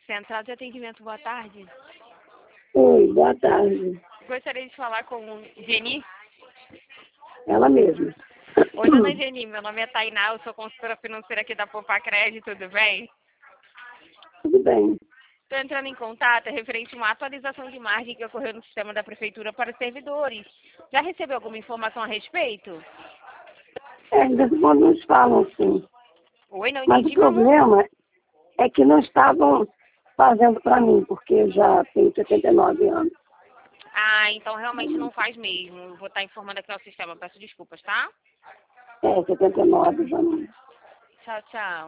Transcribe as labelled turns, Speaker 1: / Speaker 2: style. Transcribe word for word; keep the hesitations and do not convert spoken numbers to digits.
Speaker 1: Central de Atendimento, boa tarde.
Speaker 2: Oi, boa tarde.
Speaker 1: Gostaria de falar com Geni.
Speaker 2: Ela mesma.
Speaker 1: Oi, dona Geni, meu nome é Tainá, eu sou consultora financeira aqui da Poupa Crédito, tudo bem?
Speaker 2: Tudo bem.
Speaker 1: Estou entrando em contato é referente a uma atualização de margem que ocorreu no sistema da Prefeitura para os servidores. Já recebeu alguma informação a respeito?
Speaker 2: É, de vez em quando nos falam assim.
Speaker 1: Oi, não
Speaker 2: Mas o
Speaker 1: entendi, meu amor.
Speaker 2: problema é que não estavam fazendo para mim, porque eu já tenho setenta e nove anos.
Speaker 1: Ah, então realmente não faz mesmo. Eu vou estar informando aqui ao sistema, peço desculpas, tá?
Speaker 2: É, setenta e nove já não.
Speaker 1: Tchau, tchau.